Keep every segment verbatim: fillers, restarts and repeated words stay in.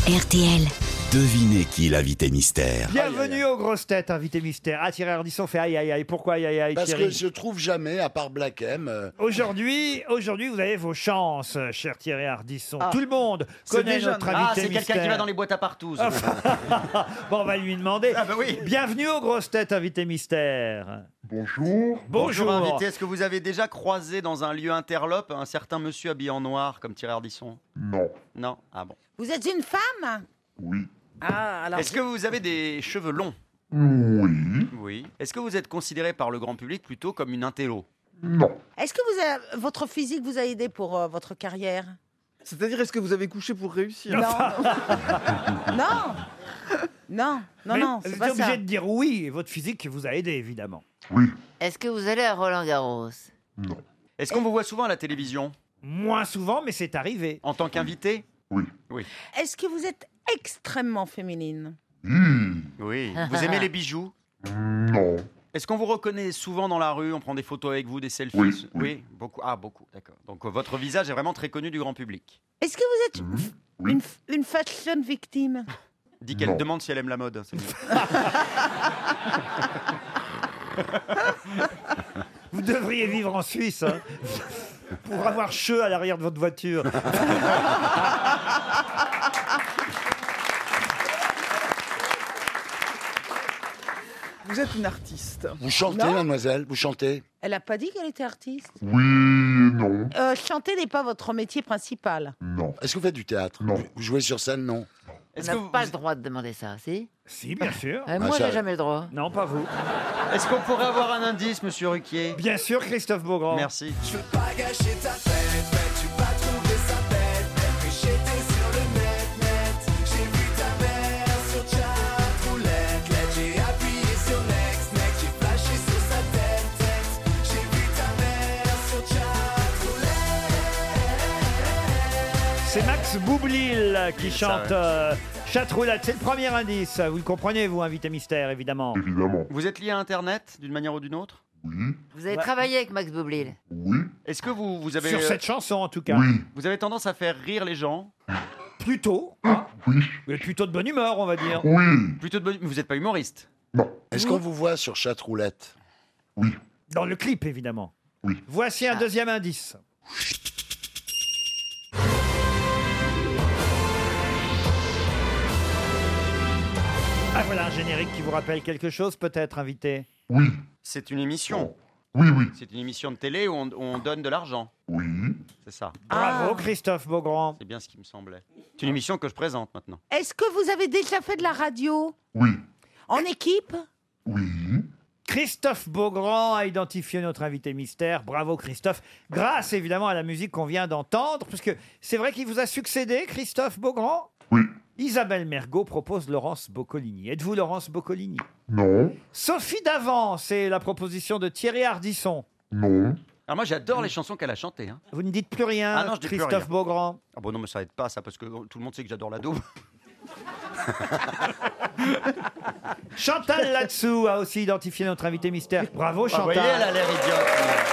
R T L. Devinez qui est l'invité mystère. Bienvenue aux grosses têtes, invité mystère. Ah, Thierry Ardisson fait aïe aïe aïe. Pourquoi aïe aïe aïe, Parce Thierry que je trouve jamais, à part Black M. euh, Aujourd'hui, aujourd'hui, vous avez vos chances, cher Thierry Ardisson. Ah. Tout le monde connaît déjà notre un- invité Ah, c'est mystère. quelqu'un qui va dans les boîtes à partouze. Bon, on va lui demander. Ah bah oui. Bienvenue aux grosses têtes, invité mystère. Bonjour. Bonjour. invité. Est-ce que vous avez déjà croisé dans un lieu interlope un certain monsieur habillé en noir comme Thierry Ardisson? Non. Non. Ah bon. Vous êtes une femme? Oui. Ah, alors. Est-ce que vous avez des cheveux longs? Oui. Oui. Est-ce que vous êtes considéré par le grand public plutôt comme une intello? Non. Est-ce que vous avez- votre physique vous a aidé pour euh, votre carrière? C'est-à-dire, est-ce que vous avez couché pour réussir? Non. non. Non, non, Mais non, vous c'est êtes pas obligé ça. de dire oui, et votre physique vous a aidé, évidemment. Oui. Est-ce que vous allez à Roland-Garros? Non. Est-ce qu'on vous voit souvent à la télévision Moins souvent, mais c'est arrivé. en tant qu'invité? Oui. Oui. Est-ce que vous êtes extrêmement féminine? Mmh. Oui. Vous aimez les bijoux? Non. Est-ce qu'on vous reconnaît souvent dans la rue? On prend des photos avec vous, des selfies? Oui, oui. beaucoup. Ah, beaucoup, d'accord. Donc euh, votre visage est vraiment très connu du grand public. Est-ce que vous êtes Mmh. Oui. une, f- une fashion victime? Dit qu'elle Non. demande si elle aime la mode. C'est mieux. Vous devriez vivre en Suisse, hein, pour avoir cheux à l'arrière de votre voiture. Vous êtes une artiste. Vous chantez, Non. mademoiselle? Vous chantez? Elle a pas dit qu'elle était artiste. Oui et non. Euh, chanter n'est pas votre métier principal. Non. Est-ce que vous faites du théâtre? Non. Vous jouez sur scène? Non. On Est-ce n'a que vous- pas le droit de demander ça, si? Si, bien sûr. Euh, Moi, ça- j'ai jamais le droit. Non, pas vous. Est-ce qu'on pourrait avoir un indice, monsieur Ruquier? Bien sûr, Christophe Beaugrand. Merci. Je veux pas gâcher ta fête, fête, tu vas trouver sa bête, bête, mais j'étais sur le net, net. J'ai vu ta mère sur chat, roulette, let, j'ai appuyé sur next, next, j'ai flashé sur sa tête, tête. J'ai vu ta mère sur chat, roulette. C'est Max Boublil qui ça, chante ouais. euh, Chatroulette. C'est le premier indice. Vous le comprenez, vous, invité mystère, évidemment. Évidemment. Vous êtes lié à Internet d'une manière ou d'une autre? Oui. Vous avez Ouais. travaillé avec Max Boublil? Oui. Est-ce que vous, vous avez Sur cette chanson, en tout cas. Oui. vous avez tendance à faire rire les gens? Plutôt. hein, Oui. mais plutôt de bonne humeur, on va dire. Oui. Plutôt de bonne- Vous n'êtes pas humoriste? Non. Est-ce qu'on vous voit sur Chatroulette? Oui. Dans le clip, évidemment. Oui. Voici un deuxième indice. Ah, voilà un générique qui vous rappelle quelque chose, peut-être, invité. Oui. C'est une émission. Oui, oui. C'est une émission de télé où on, où on donne de l'argent. Oui. C'est ça. Bravo, Ah. Christophe Beaugrand. C'est bien ce qui me semblait. C'est une émission que je présente maintenant. Est-ce que vous avez déjà fait de la radio? Oui. En équipe? Oui. Christophe Beaugrand a identifié notre invité mystère. Bravo, Christophe. Grâce, évidemment, à la musique qu'on vient d'entendre, puisque c'est vrai qu'il vous a succédé, Christophe Beaugrand. Oui. Isabelle Mergo propose Laurence Boccolini. Êtes-vous Laurence Boccolini? Non. Sophie Davant, c'est la proposition de Thierry Ardisson. Non. Alors moi j'adore les chansons qu'elle a chantées. Hein. Vous ne dites plus rien, Ah non, je dis plus Christophe rien. Beaugrand. Ah bon non mais ça aide pas ça parce que tout le monde sait que j'adore la daube. Chantal Latsou a aussi identifié notre invité mystère. Bravo, Ah, vous voyez, Chantal. elle a l'air idiote.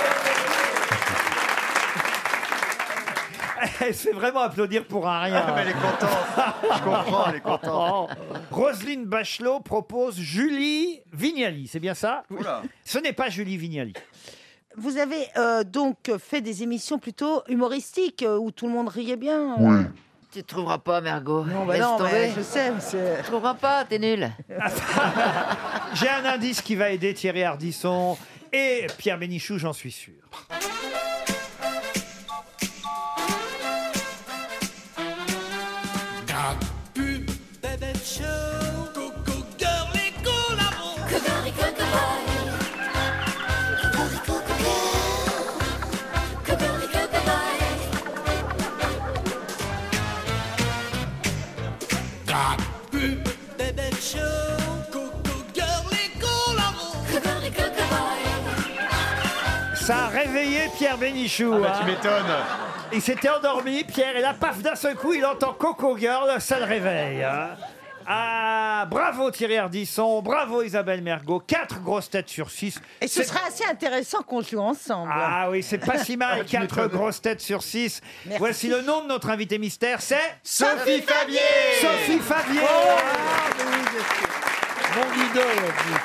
Elle fait vraiment applaudir pour un rien. Ah, mais elle est contente. Je comprends, elle est contente. Roselyne Bachelot propose Julie Vignali. C'est bien ça? Oula. Ce n'est pas Julie Vignali. Vous avez euh, donc fait des émissions plutôt humoristiques euh, où tout le monde riait bien. euh. Oui. Tu te trouveras pas, Mergo. Non, bah Laisse non, tomber. mais je sais, mais c'est... Tu trouveras pas, t'es nul. J'ai un indice qui va aider Thierry Ardisson et Pierre Bénichou, j'en suis sûr. Bébé show, coco girl et collabo. Bébé show, coco girl et collabo. Ça a réveillé Pierre Bénichou. Ah bah, hein. tu m'étonnes. Il s'était endormi, Pierre, et là, paf, d'un seul coup, il entend Coco Girl, ça le réveille. hein. Ah, bravo Thierry Ardisson, bravo Isabelle Mergo, quatre grosses têtes sur six. Et ce C'est- serait assez intéressant qu'on joue ensemble. Ah oui, c'est pas si mal, quatre grosses têtes sur six. Merci. Voici le nom de notre invité mystère, c'est... Sophie Fabier. Sophie Favier. Mon idole, en plus.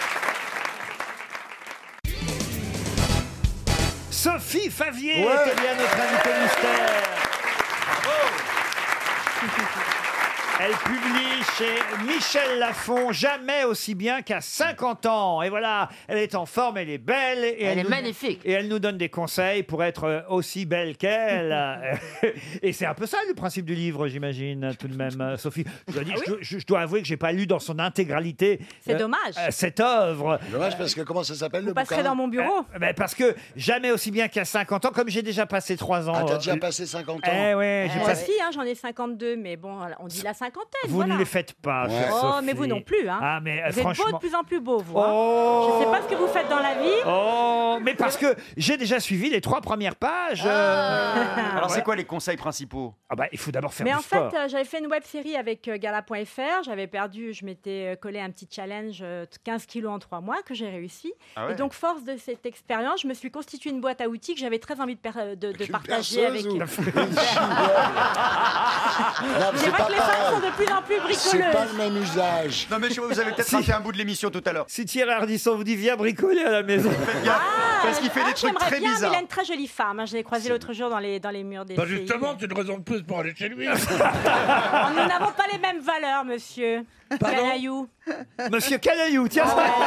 Sophie Favier Ouais. était bien notre invitée mystère. Elle publie chez Michel Lafon, jamais aussi bien qu'à cinquante ans. Et voilà, elle est en forme, elle est belle. Et Elle est nous- magnifique. Et elle nous donne des conseils pour être aussi belle qu'elle. Et c'est un peu ça le principe du livre, j'imagine, tout de même, Sophie. Je dois, dire, je, je- je dois avouer que j'ai pas lu dans son intégralité. C'est euh, dommage. euh, cette œuvre. Dommage parce que comment ça s'appelle Vous le passerez bouquin dans mon bureau. Euh, ben, parce que jamais aussi bien qu'à cinquante ans, comme j'ai déjà passé trois ans. Ah, t'as euh, déjà passé cinquante ans. Eh ouais, j'ai Moi passé. aussi, hein, j'en ai cinquante-deux, mais bon, on dit la cinquantaine. Vous voilà. ne les faites pas, Ouais. chère Oh, Sophie. mais vous non plus, hein. Ah, mais euh, Vous êtes beau franchement. de plus en plus beau, vous. hein. Oh. Je sais pas ce que vous faites dans la vie. Oh, mais parce que j'ai déjà suivi les trois premières pages. euh, Alors, c'est ouais. quoi les conseils principaux? Ah bah, il faut d'abord faire Mais du en sport. fait, euh, j'avais fait une web série avec euh, Gala point F R. J'avais perdu, je m'étais euh, collé un petit challenge euh, quinze kilos en trois mois que j'ai réussi. Ah ouais. Et donc, force de cette expérience, je me suis constitué une boîte à outils que j'avais très envie de, per- de, de Une partager perceuse avec. ou- J'ai Non, mais C'est c'est vrai pas que les femmes pareil. sont de plus en plus C'est pas bricoleuses. le même usage. Non, mais je- vous avez peut-être Si. raté un bout de l'émission tout à l'heure. Si Thierry Ardisson vous dit viens bricoler à la maison. Parce qu'il fait Ah, des trucs j'aimerais très bien, bizarres. mais il a une très jolie femme. hein. Je l'ai croisée l'autre jour dans les, dans les murs des Bah C I. justement, c'est une raison de plus pour aller chez lui. Oh, nous n'avons pas les mêmes valeurs, monsieur. Canaillou. Monsieur Canaillou, tiens.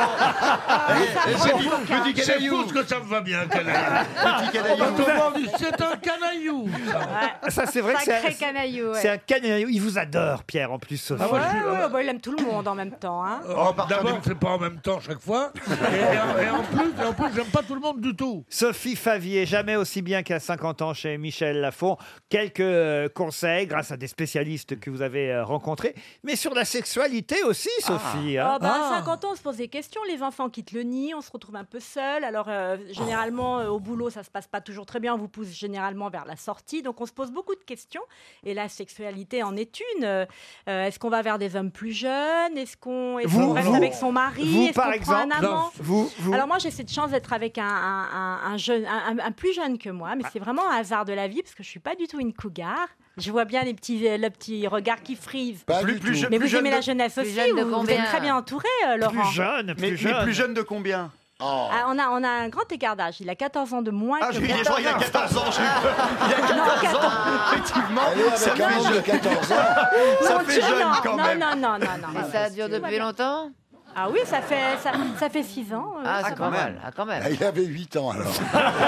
C'est fou ce que ça me va bien, canaillou. Petit canaillou. Quand on dit, c'est un canaillou. ça. Ça, c'est vrai que c'est Sacré un, canaillou. Ouais. c'est un Canaillou. Il vous adore, Pierre, en plus, Sophie. Ah ouais, Ouais, je suis- ouais, bah, il aime tout le monde en même temps. Hein. Oh, D'abord, c'est pas en même temps chaque fois. Et, et en, et en plus, et en plus, j'aime pas tout le monde du tout. Sophie Favier, jamais aussi bien qu'à cinquante ans chez Michel Lafon. Quelques euh, conseils grâce à des spécialistes que vous avez euh, rencontrés. Mais sur la sexualité aussi, Sophie. hein. Oh, bah, Ah. À cinquante ans, on se pose des questions. Les enfants quittent le nid, on se retrouve un peu seul. Alors, euh, généralement, euh, au boulot, ça se passe pas toujours très bien. On vous pousse généralement vers la sortie. Donc, on se pose beaucoup de questions. Et la sexualité en est une. Euh, est-ce qu'on va vers des hommes plus jeunes Est-ce qu'on est Vous, reste vous, avec son mari vous, Est-ce par qu'on prend un exemple, amant Vous, vous. Alors moi j'ai cette chance d'être avec un, un, un- un jeune, un, un- un plus jeune que moi, mais c'est vraiment un hasard de la vie parce que je suis pas du tout une cougar. Je vois bien les petits, le petit regard qui frise. Pas Plus- du plus tout. je- Mais vous jeune aimez de- la jeunesse plus aussi, jeune de ou vous combien êtes très bien entouré, euh, Laurent. plus jeune, plus Mais, mais jeune. plus jeune de combien? Oh. Ah, on, a, on a un grand écart d'âge. Il a quatorze ans de moins Ah, que je moi. il y a quatorze ans, j'ai eu peur. Il y a quatorze ans, effectivement. Elle est Ça avec un fait homme de jeune. quatorze ans. Ça Mon fait Dieu, jeune non, quand non, même. Non, non, non, non. Mais ça dure depuis longtemps. Ah oui, ça fait, ça, ça fait six ans. euh. Ah, c'est quand pas même. mal. Ah, quand même. Il avait huit ans alors.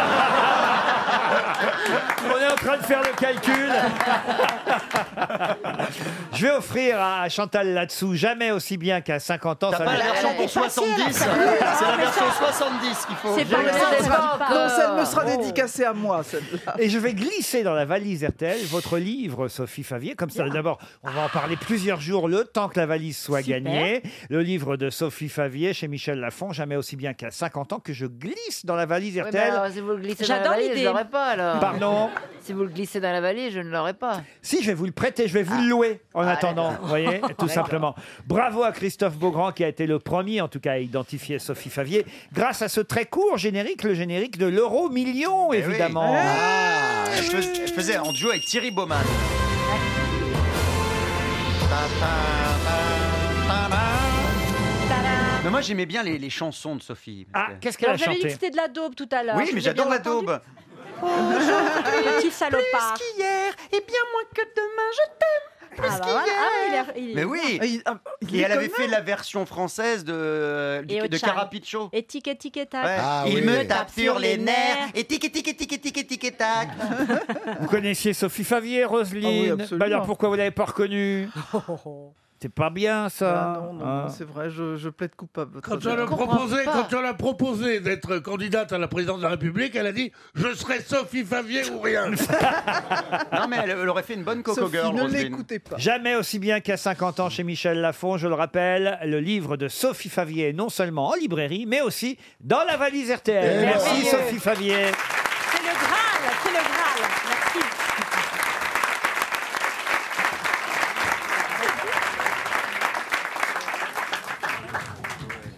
On est en train de faire le calcul. Je vais offrir à Chantal là-dessous, jamais aussi bien qu'à cinquante ans. T'as ça pas lui- la version pour soixante-dix? C'est la version soixante-dix qu'il faut. C'est pas Je ça, ne sais c'est pas pas- encore. Donc ça me sera dédicacé à moi, celle-là. Et je vais glisser dans la valise R T L votre livre, Sophie Favier. Comme ça, d'abord, on va en parler plusieurs jours, le temps que la valise soit Super. gagnée. Le livre de Sophie Favier chez Michel Lafon, jamais aussi bien qu'à cinquante ans, que je glisse dans la valise Oui, R T mais L. alors, si vous le glissez dans la J'adore valise, je l'idée. l'aurais pas alors. Pardon. Si vous le glissez dans la valise, je ne l'aurais pas. Si, je vais vous le prêter, je vais vous le louer en Ah, attendant, d'accord. vous voyez, tout D'accord. simplement. Bravo à Christophe Beaugrand qui a été le premier, en tout cas, à identifier Sophie Favier, grâce à ce très court générique, le générique de l'euro million, Eh oui. évidemment. Ah, je, fais- je faisais en duo avec Thierry Baumann. Mais moi j'aimais bien les, les chansons de Sophie. parce Ah, que- qu'est-ce qu'elle a Alors, J'avais dit que chanté? c'était de la daube tout à l'heure. Oui, Je mais vous ai j'adore bien la entendu. daube. Petit salopard. qu'hier, et bien moins que demain, je t'aime. Ah, bah voilà. Ah, il est- il est- Mais oui. Ah, il- ah, il Et est elle avait comme fait la version française de, Et de, de Ochan. Carapiccio. Et tic et tic et tac. Ouais. Ah Il oui. me tape sur les nerfs et tic et tic et tic et tic et tic et tac. Vous connaissiez Sophie Favier, Roselyne? Ah oui, absolument. Bah alors pourquoi vous l'avez pas reconnue? C'est pas bien ça. Ah, non, non, hein. non, c'est vrai, je, je plaide coupable. Quand Très on, bien. a proposé, quand on a proposé d'être candidate à la présidence de la République, elle a dit « Je serai Sophie Favier ou rien ». Non mais elle, elle aurait fait une bonne Coco Sophie, Girl, ne Roselyne. l'écoutez pas. Jamais aussi bien qu'à cinquante ans chez Michel Lafon, je le rappelle, le livre de Sophie Favier, non seulement en librairie, mais aussi dans la valise R T L. Et Merci voilà. Sophie Favier.